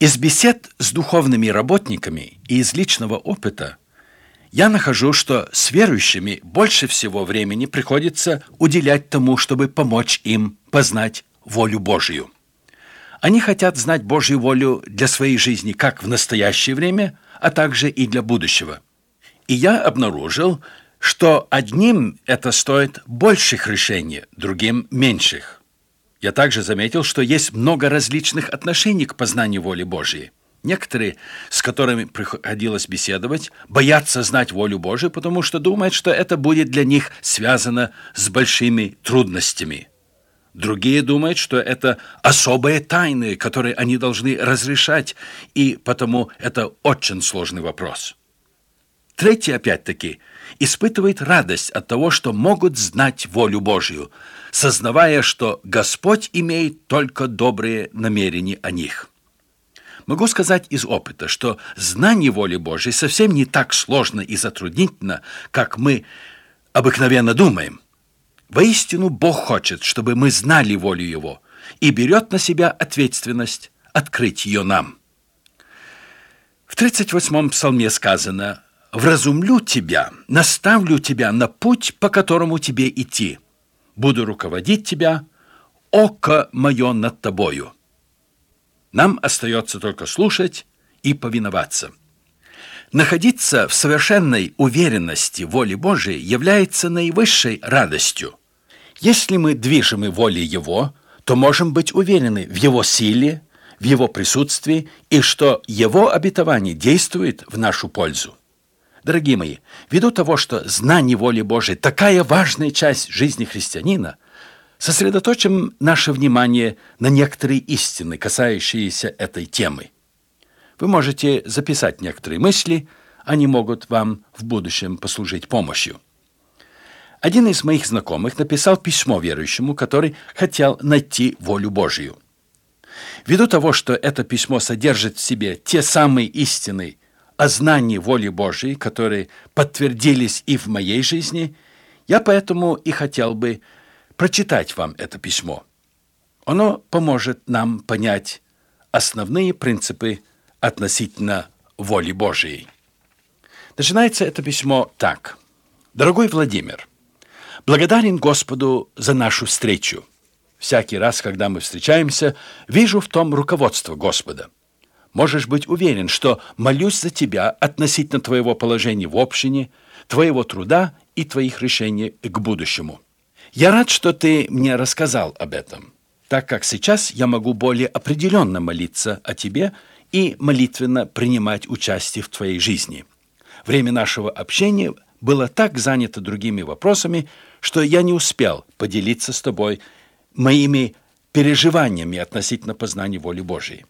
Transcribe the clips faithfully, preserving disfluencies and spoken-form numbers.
Из бесед с духовными работниками и из личного опыта я нахожу, что с верующими больше всего времени приходится уделять тому, чтобы помочь им познать волю Божию. Они хотят знать Божью волю для своей жизни как в настоящее время, а также и для будущего. И я обнаружил, что одним это стоит больших решений, другим – меньших. Я также заметил, что есть много различных отношений к познанию воли Божьей. Некоторые, с которыми приходилось беседовать, боятся знать волю Божию, потому что думают, что это будет для них связано с большими трудностями. Другие думают, что это особые тайны, которые они должны разрешать, и потому это очень сложный вопрос. Третьи, опять-таки, испытывают радость от того, что могут знать волю Божью, сознавая, что Господь имеет только добрые намерения о них. Могу сказать из опыта, что знание воли Божьей совсем не так сложно и затруднительно, как мы обыкновенно думаем. Воистину, Бог хочет, чтобы мы знали волю Его, и берет на себя ответственность открыть ее нам. В тридцать восьмом псалме сказано: «Вразумлю тебя, наставлю тебя на путь, по которому тебе идти. Буду руководить тебя, око мое над тобою». Нам остается только слушать и повиноваться. Находиться в совершенной уверенности воли Божией является наивысшей радостью. Если мы движимы волей Его, то можем быть уверены в Его силе, в Его присутствии и что Его обетование действует в нашу пользу. Дорогие мои, ввиду того, что знание воли Божией – такая важная часть жизни христианина, сосредоточим наше внимание на некоторые истины, касающиеся этой темы. Вы можете записать некоторые мысли, они могут вам в будущем послужить помощью. Один из моих знакомых написал письмо верующему, который хотел найти волю Божию. Ввиду того, что это письмо содержит в себе те самые истины о знании воли Божией, которые подтвердились и в моей жизни, я поэтому и хотел бы прочитать вам это письмо. Оно поможет нам понять основные принципы относительно воли Божией. Начинается это письмо так. «Дорогой Владимир, благодарен Господу за нашу встречу. Всякий раз, когда мы встречаемся, вижу в том руководство Господа. Можешь быть уверен, что молюсь за тебя относительно твоего положения в общине, твоего труда и твоих решений к будущему. Я рад, что ты мне рассказал об этом, так как сейчас я могу более определенно молиться о тебе и молитвенно принимать участие в твоей жизни. Время нашего общения было так занято другими вопросами, что я не успел поделиться с тобой моими переживаниями относительно познания воли Божией.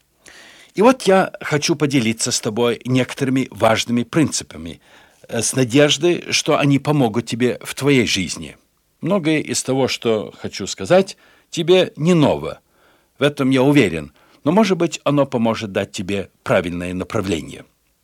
И вот я хочу поделиться с тобой некоторыми важными принципами, с надеждой, что они помогут тебе в твоей жизни. Многое из того, что хочу сказать, тебе не ново. В этом я уверен, но, может быть, оно поможет дать тебе правильное направление.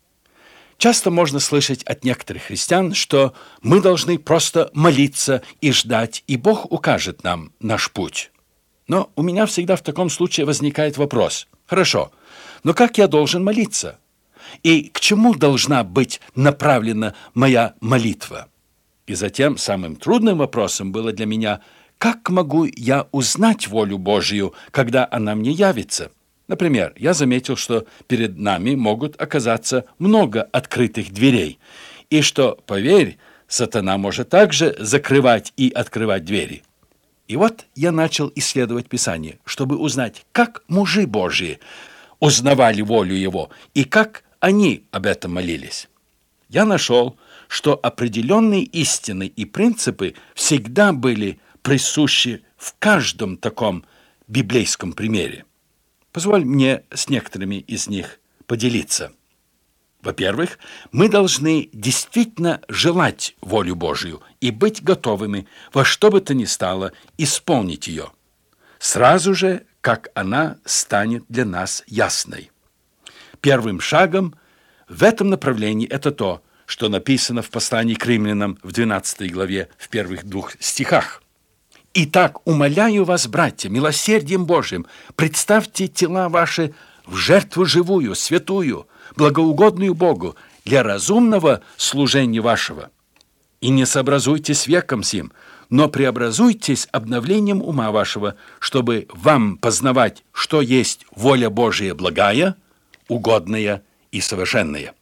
Часто можно слышать от некоторых христиан, что мы должны просто молиться и ждать, и Бог укажет нам наш путь. Но у меня всегда в таком случае возникает вопрос. Хорошо, но как я должен молиться? И к чему должна быть направлена моя молитва? И затем самым трудным вопросом было для меня, как могу я узнать волю Божью, когда она мне явится? Например, я заметил, что перед нами могут оказаться много открытых дверей, и что, поверь, сатана может также закрывать и открывать двери. И вот я начал исследовать Писание, чтобы узнать, как мужи Божьи узнавали волю Его и как они об этом молились. Я нашел, что определенные истины и принципы всегда были присущи в каждом таком библейском примере. Позволь мне с некоторыми из них поделиться. Во-первых, мы должны действительно желать волю Божию и быть готовыми во что бы то ни стало исполнить ее, сразу же, как она станет для нас ясной. Первым шагом в этом направлении это то, что написано в послании к римлянам в двенадцатой главе в первых двух стихах. «Итак, умоляю вас, братья, милосердием Божиим, представьте тела ваши в жертву живую, святую, благоугодную Богу, для разумного служения вашего. И не сообразуйтесь веком сим, но преобразуйтесь обновлением ума вашего, чтобы вам познавать, что есть воля Божия благая, угодная и совершенная.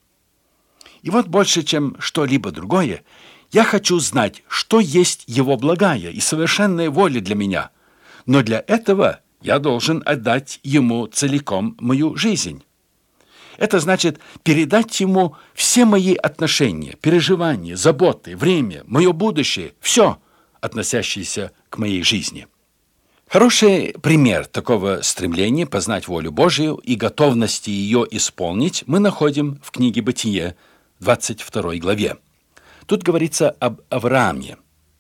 И вот больше, чем что-либо другое, я хочу знать, что есть Его благая и совершенная воля для меня, но для этого я должен отдать Ему целиком мою жизнь. Это значит передать Ему все мои отношения, переживания, заботы, время, мое будущее, все, относящееся к моей жизни. Хороший пример такого стремления познать волю Божию и готовности ее исполнить мы находим в книге «Бытие», двадцать второй главе. Тут говорится об Аврааме.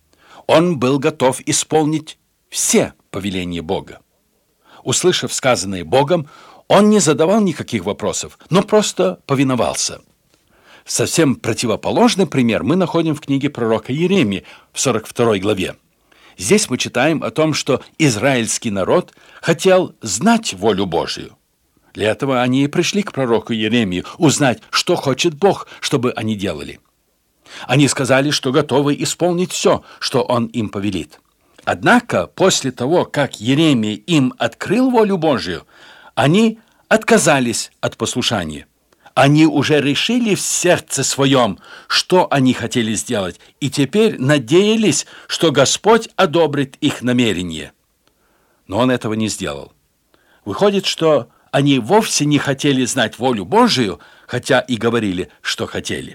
Он был готов исполнить все повеления Бога. Услышав сказанное Богом, он не задавал никаких вопросов, но просто повиновался. Совсем противоположный пример мы находим в книге пророка Иеремии в сорок второй главе. Здесь мы читаем о том, что израильский народ хотел знать волю Божию. Для этого они и пришли к пророку Иеремии узнать, что хочет Бог, чтобы они делали. Они сказали, что готовы исполнить все, что он им повелит. Однако после того, как Иеремия им открыл волю Божию, они отказались от послушания. Они уже решили в сердце своем, что они хотели сделать, и теперь надеялись, что Господь одобрит их намерение. Но Он этого не сделал. Выходит, что они вовсе не хотели знать волю Божию, хотя и говорили, что хотели.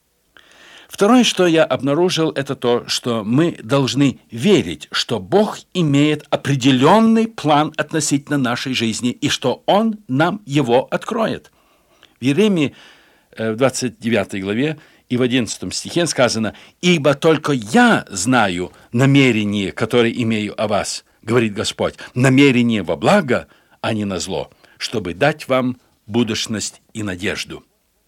Второе, что я обнаружил, это то, что мы должны верить, что Бог имеет определенный план относительно нашей жизни и что Он нам его откроет. В Иеремии в двадцать девятой главе и в одиннадцатом стихе сказано: «Ибо только я знаю намерение, которое имею о вас, говорит Господь, намерение во благо, а не на зло, чтобы дать вам будущность и надежду».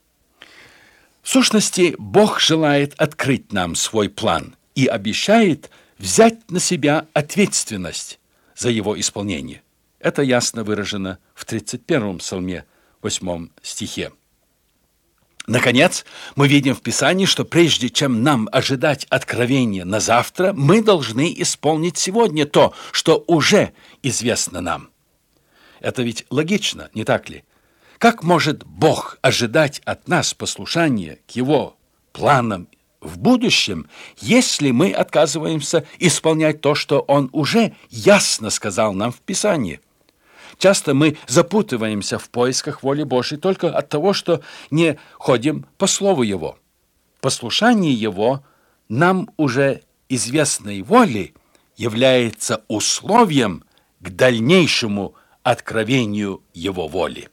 В сущности, Бог желает открыть нам свой план и обещает взять на себя ответственность за его исполнение. Это ясно выражено в тридцать первом псалме, восьмом стихе. Наконец, мы видим в Писании, что прежде чем нам ожидать откровения на завтра, мы должны исполнить сегодня то, что уже известно нам. Это ведь логично, не так ли? Как может Бог ожидать от нас послушания к Его планам в будущем, если мы отказываемся исполнять то, что Он уже ясно сказал нам в Писании? Часто мы запутываемся в поисках воли Божьей только от того, что не ходим по слову Его. Послушание Его нам уже известной воли является условием к дальнейшему откровению Его воли.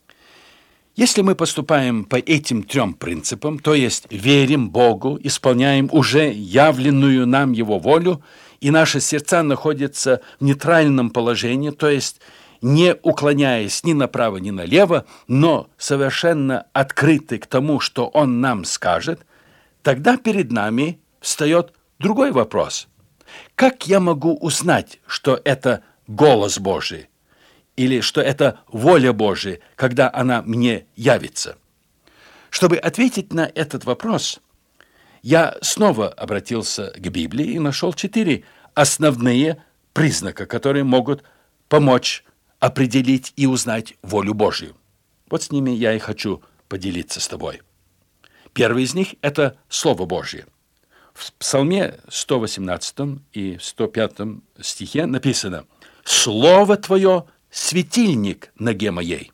Если мы поступаем по этим трем принципам, то есть верим Богу, исполняем уже явленную нам Его волю, и наши сердца находятся в нейтральном положении, то есть не уклоняясь ни направо, ни налево, но совершенно открыты к тому, что Он нам скажет, тогда перед нами встает другой вопрос. Как я могу узнать, что это голос Божий? Или что это воля Божия, когда она мне явится? Чтобы ответить на этот вопрос, я снова обратился к Библии и нашел четыре основные признака, которые могут помочь определить и узнать волю Божию. Вот с ними я и хочу поделиться с тобой. Первый из них – это Слово Божье. В Псалме сто восемнадцатом и сто пятом стихе написано: «Слово Твое – светильник ноге моей».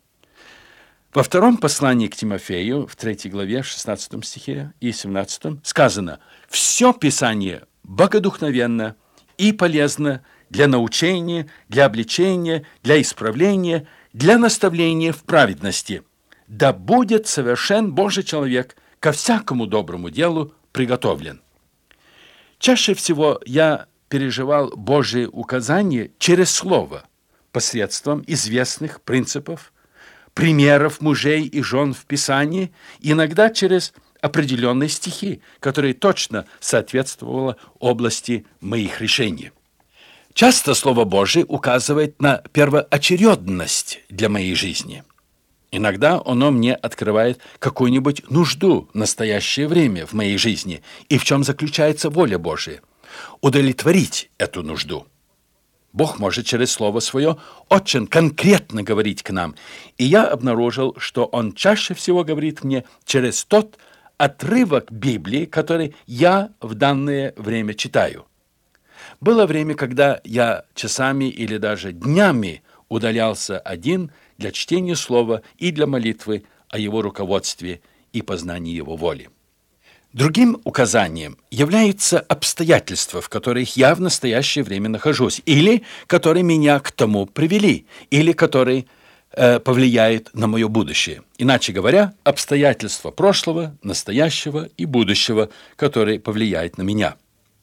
Во втором послании к Тимофею, в третьей главе, шестнадцатом стихе и семнадцатом, сказано: «Все Писание богодухновенно и полезно для научения, для обличения, для исправления, для наставления в праведности. Да будет совершен Божий человек, ко всякому доброму делу приготовлен». Чаще всего я переживал Божие указания через Слово, посредством известных принципов, примеров мужей и жен в Писании, иногда через определенные стихи, которые точно соответствовали области моих решений. Часто Слово Божие указывает на первоочередность для моей жизни. Иногда оно мне открывает какую-нибудь нужду в настоящее время в моей жизни, и в чем заключается воля Божия – удовлетворить эту нужду. Бог может через Слово Свое очень конкретно говорить к нам, и я обнаружил, что Он чаще всего говорит мне через тот отрывок Библии, который я в данное время читаю. Было время, когда я часами или даже днями удалялся один для чтения Слова и для молитвы о Его руководстве и познании Его воли. Другим указанием являются обстоятельства, в которых я в настоящее время нахожусь, или которые меня к тому привели, или которые э, повлияют на мое будущее. Иначе говоря, обстоятельства прошлого, настоящего и будущего, которые повлияют на меня.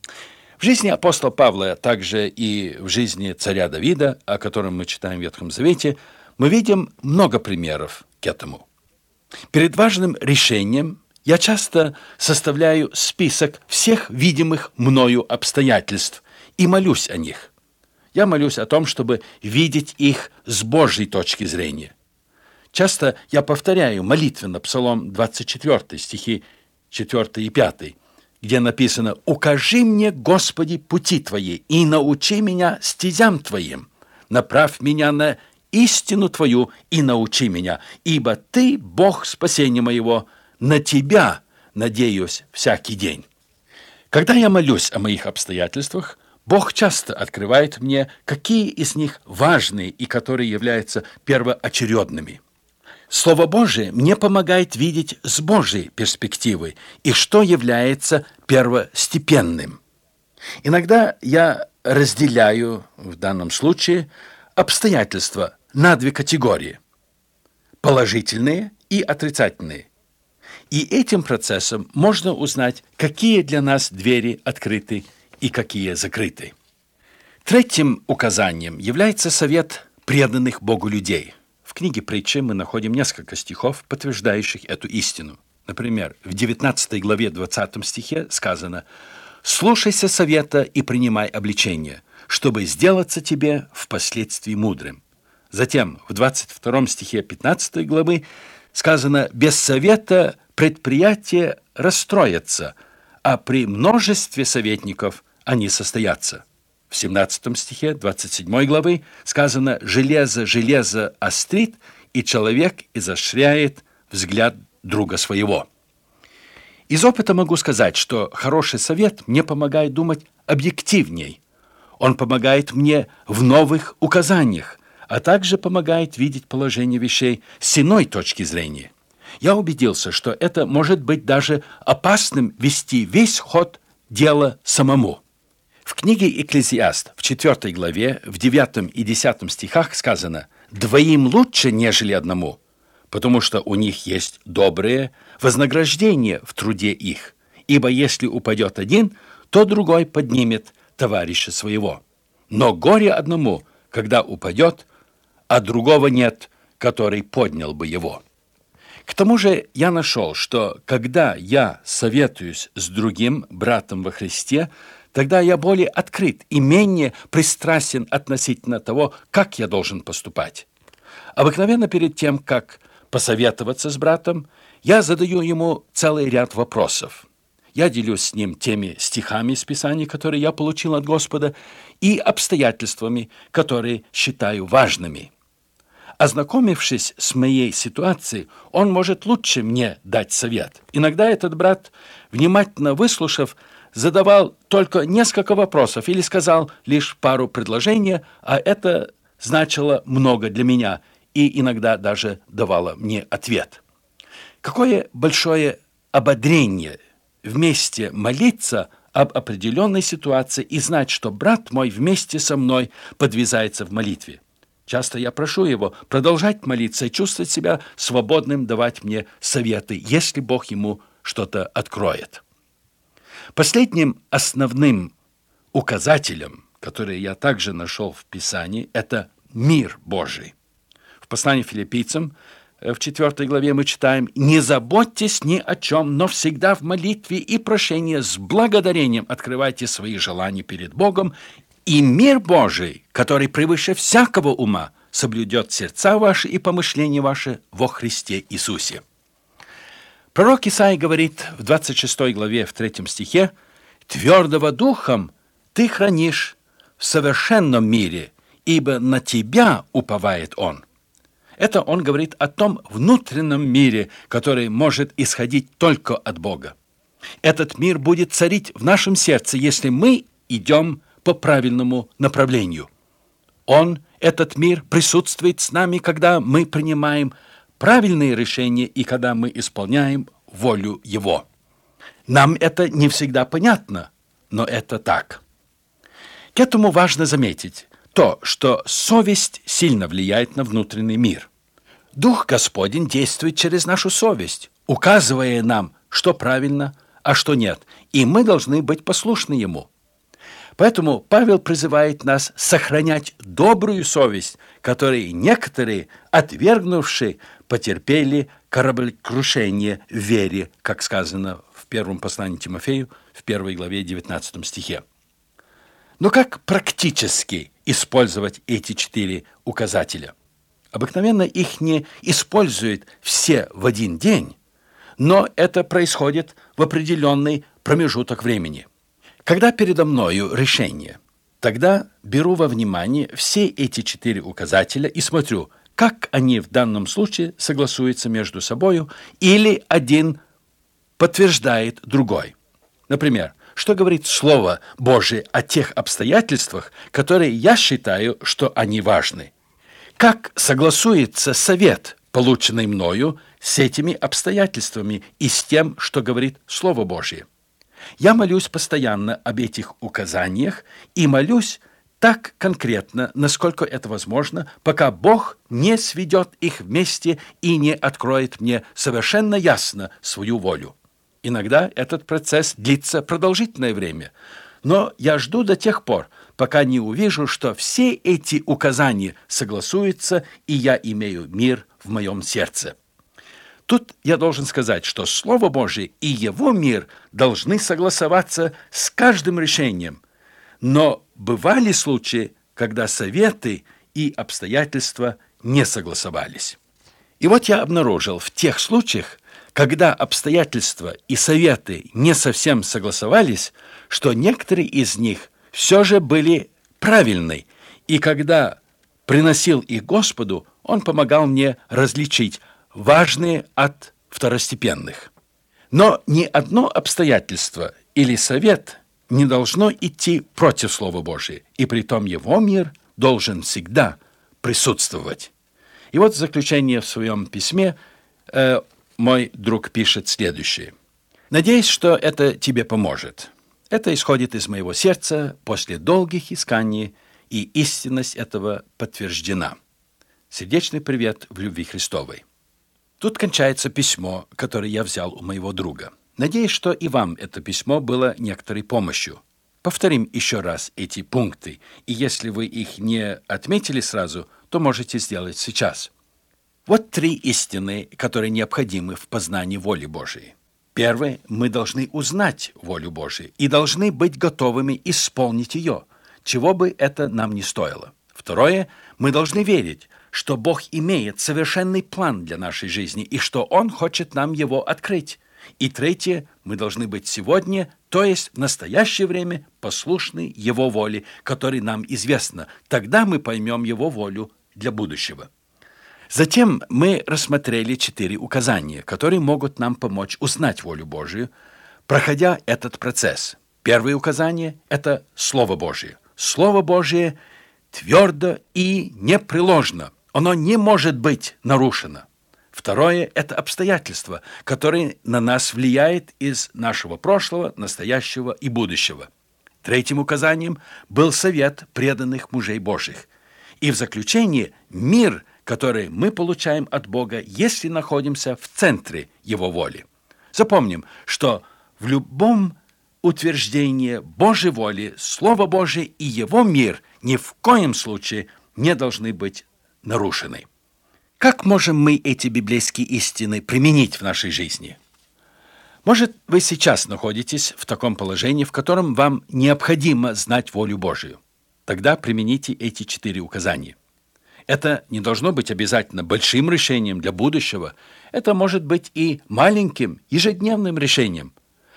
В жизни апостола Павла, а также и в жизни царя Давида, о котором мы читаем в Ветхом Завете, мы видим много примеров к этому. Перед важным решением я часто составляю список всех видимых мною обстоятельств и молюсь о них. Я молюсь о том, чтобы видеть их с Божьей точки зрения. Часто я повторяю молитвенно Псалом двадцать четыре, стихи четыре и пять, где написано: «Укажи мне, Господи, пути Твои, и научи меня стезям Твоим. Направь меня на истину Твою и научи меня, ибо Ты, Бог спасения моего, на Тебя надеюсь всякий день». Когда я молюсь о моих обстоятельствах, Бог часто открывает мне, какие из них важные и которые являются первоочередными. Слово Божие мне помогает видеть с Божьей перспективы и что является первостепенным. Иногда я разделяю, в данном случае, обстоятельства на две категории – положительные и отрицательные. И этим процессом можно узнать, какие для нас двери открыты и какие закрыты. Третьим указанием является совет преданных Богу людей. В книге «Притчи» мы находим несколько стихов, подтверждающих эту истину. Например, в девятнадцатой главе двадцатом стихе сказано: «Слушайся совета и принимай обличение, чтобы сделаться тебе впоследствии мудрым». Затем в двадцать втором стихе пятнадцатой главы сказано: «Без совета предприятие расстроится, а при множестве советников они состоятся». В семнадцатом стихе двадцать седьмой главы сказано: «Железо железо острит, и человек изощряет взгляд друга своего». Из опыта могу сказать, что хороший совет мне помогает думать объективней. Он помогает мне в новых указаниях, а также помогает видеть положение вещей с иной точки зрения. Я убедился, что это может быть даже опасным вести весь ход дела самому. В книге «Экклезиаст» в четвёртой главе, в девятом и десятом стихах сказано: «Двоим лучше, нежели одному, потому что у них есть доброе вознаграждение в труде их, ибо если упадет один, то другой поднимет товарища своего. Но горе одному, когда упадет, а другого нет, который поднял бы его». К тому же я нашел, что когда я советуюсь с другим братом во Христе, тогда я более открыт и менее пристрастен относительно того, как я должен поступать. Обыкновенно перед тем, как посоветоваться с братом, я задаю ему целый ряд вопросов. Я делюсь с ним теми стихами из Писания, которые я получил от Господа, и обстоятельствами, которые считаю важными. Ознакомившись с моей ситуацией, он может лучше мне дать совет. Иногда этот брат, внимательно выслушав, задавал только несколько вопросов или сказал лишь пару предложений, а это значило много для меня и иногда даже давало мне ответ. Какое большое ободрение вместе молиться об определенной ситуации и знать, что брат мой вместе со мной подвязается в молитве. Часто я прошу его продолжать молиться и чувствовать себя свободным давать мне советы, если Бог ему что-то откроет. Последним основным указателем, который я также нашел в Писании, это мир Божий. В послании филиппийцам в четвёртой главе мы читаем: «Не заботьтесь ни о чем, но всегда в молитве и прошении с благодарением открывайте свои желания перед Богом, И мир Божий, который превыше всякого ума, соблюдет сердца ваши и помышления ваши во Христе Иисусе. Пророк Исаия говорит в двадцать шестой главе, в третьем стихе: «Твердого духом ты хранишь в совершенном мире, ибо на тебя уповает он». Это он говорит о том внутреннем мире, который может исходить только от Бога. Этот мир будет царить в нашем сердце, если мы идем по правильному направлению. Он, этот мир, присутствует с нами, когда мы принимаем правильные решения и когда мы исполняем волю Его. Нам это не всегда понятно, но это так. К этому важно заметить то, что совесть сильно влияет на внутренний мир. Дух Господень действует через нашу совесть, указывая нам, что правильно, а что нет, и мы должны быть послушны Ему. Поэтому Павел призывает нас сохранять добрую совесть, которой некоторые, отвергнувшие, потерпели кораблекрушение в вере, как сказано в первом послании Тимофею, в первой главе девятнадцатом стихе. Но как практически использовать эти четыре указателя? Обыкновенно их не используют все в один день, но это происходит в определенный промежуток времени. Когда передо мною решение, тогда беру во внимание все эти четыре указателя и смотрю, как они в данном случае согласуются между собою или один подтверждает другой. Например, что говорит Слово Божие о тех обстоятельствах, которые я считаю, что они важны? Как согласуется совет, полученный мною, с этими обстоятельствами и с тем, что говорит Слово Божие? Я молюсь постоянно об этих указаниях и молюсь так конкретно, насколько это возможно, пока Бог не сведет их вместе и не откроет мне совершенно ясно свою волю. Иногда этот процесс длится продолжительное время, но я жду до тех пор, пока не увижу, что все эти указания согласуются, и я имею мир в моем сердце. Тут я должен сказать, что Слово Божие и Его мир должны согласоваться с каждым решением. Но бывали случаи, когда советы и обстоятельства не согласовались. И вот я обнаружил в тех случаях, когда обстоятельства и советы не совсем согласовались, что некоторые из них все же были правильны, и когда приносил их Господу, Он помогал мне различить важные от второстепенных. Но ни одно обстоятельство или совет не должно идти против Слова Божия, и притом Его мир должен всегда присутствовать. И вот в заключение в своем письме э, мой друг пишет следующее. «Надеюсь, что это тебе поможет. Это исходит из моего сердца после долгих исканий, и истинность этого подтверждена. Сердечный привет в любви Христовой». Тут кончается письмо, которое я взял у моего друга. Надеюсь, что и вам это письмо было некоторой помощью. Повторим еще раз эти пункты, и если вы их не отметили сразу, то можете сделать сейчас. Вот три истины, которые необходимы в познании воли Божией. Первое, мы должны узнать волю Божию и должны быть готовыми исполнить ее, чего бы это нам ни стоило. Второе, мы должны верить, что Бог имеет совершенный план для нашей жизни и что Он хочет нам его открыть. И третье, мы должны быть сегодня, то есть в настоящее время, послушны Его воле, которая нам известна. Тогда мы поймем Его волю для будущего. Затем мы рассмотрели четыре указания, которые могут нам помочь узнать волю Божию, проходя этот процесс. Первое указание – это Слово Божие. Слово Божие твердо и непреложно. Оно не может быть нарушено. Второе – это обстоятельства, которые на нас влияют из нашего прошлого, настоящего и будущего. Третьим указанием был совет преданных мужей Божьих. И в заключение – мир, который мы получаем от Бога, если находимся в центре Его воли. Запомним, что в любом утверждении Божьей воли Слово Божие и Его мир ни в коем случае не должны быть нарушены. Как можем мы эти библейские истины применить в нашей жизни? Может, вы сейчас находитесь в таком положении, в котором вам необходимо знать волю Божию. Тогда примените эти четыре указания. Это не должно быть обязательно большим решением для будущего. Это может быть и маленьким, ежедневным решением.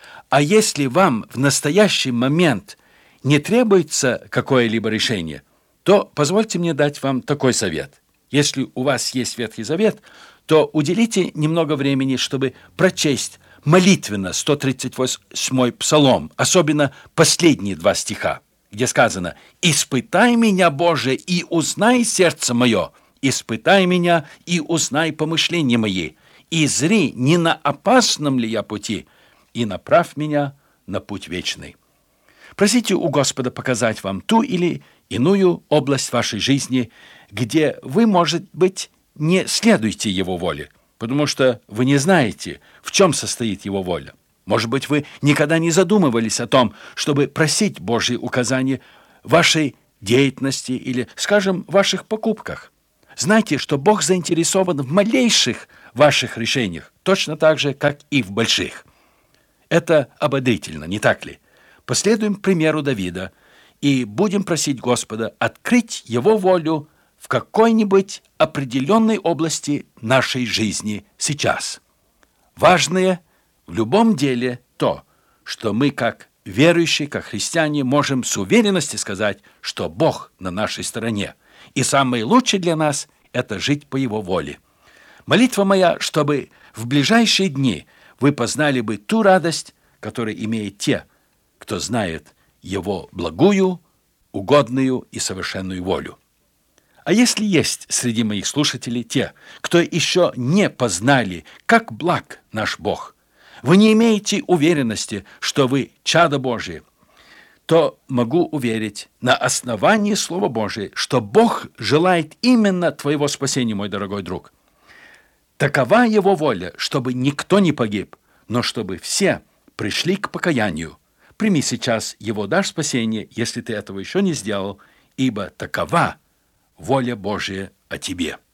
А если вам в настоящий момент не требуется какое-либо решение, то позвольте мне дать вам такой совет. Если у вас есть Ветхий Завет, то уделите немного времени, чтобы прочесть молитвенно сто тридцать восьмой Псалом, особенно последние два стиха, где сказано: «Испытай меня, Боже, и узнай сердце мое, испытай меня и узнай помышления мои, и зри, не на опасном ли я пути, и направь меня на путь вечный». Просите у Господа показать вам ту или иную область вашей жизни, где вы, может быть, не следуете Его воле, потому что вы не знаете, в чем состоит Его воля. Может быть, вы никогда не задумывались о том, чтобы просить Божьи указания в вашей деятельности или, скажем, в ваших покупках. Знайте, что Бог заинтересован в малейших ваших решениях, точно так же, как и в больших. Это ободрительно, не так ли? Последуем примеру Давида и будем просить Господа открыть Его волю в какой-нибудь определенной области нашей жизни сейчас. Важное в любом деле то, что мы, как верующие, как христиане, можем с уверенностью сказать, что Бог на нашей стороне. И самое лучшее для нас – это жить по Его воле. Молитва моя, чтобы в ближайшие дни вы познали бы ту радость, которую имеют те, кто знает Его благую, угодную и совершенную волю. А если есть среди моих слушателей те, кто еще не познали, как благ наш Бог, вы не имеете уверенности, что вы чадо Божие, то могу уверить на основании Слова Божия, что Бог желает именно твоего спасения, мой дорогой друг. Такова Его воля, чтобы никто не погиб, но чтобы все пришли к покаянию. Прими сейчас Его дар спасения, если ты этого еще не сделал, ибо такова воля Божия о тебе.